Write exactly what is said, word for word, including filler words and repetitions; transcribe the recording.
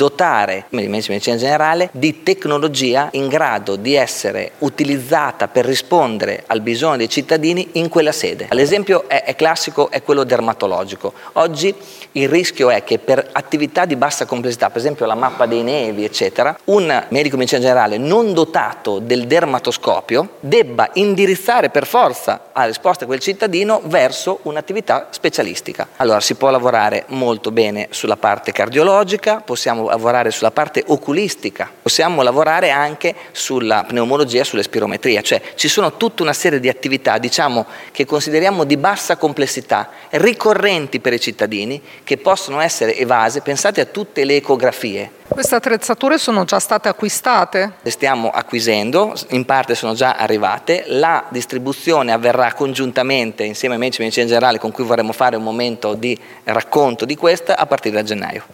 dotare i medici di medicina generale di tecnologia in grado di essere utilizzata per rispondere al bisogno dei cittadini in quella sede. L'esempio è, è classico, è quello dermatologico. Oggi il rischio è che per attività di bassa complessità, per esempio la mappa dei nevi, eccetera, un medico di medicina generale non dotato del dermatoscopio debba indirizzare per forza la risposta a quel cittadino verso un'attività specialistica. Allora si può lavorare molto bene sulla parte cardiologica, possiamo lavorare sulla parte oculistica, possiamo lavorare anche sulla pneumologia, sulla spirometria, cioè ci sono tutta una serie di attività, diciamo, che consideriamo di bassa complessità, ricorrenti per i cittadini, che possono essere evase. Pensate a tutte le ecografie. Queste attrezzature sono già state acquistate? Le stiamo acquisendo, in parte sono già arrivate, la distribuzione avverrà congiuntamente insieme ai medici di medicina generale con cui vorremmo fare un momento di racconto di questa a partire da gennaio.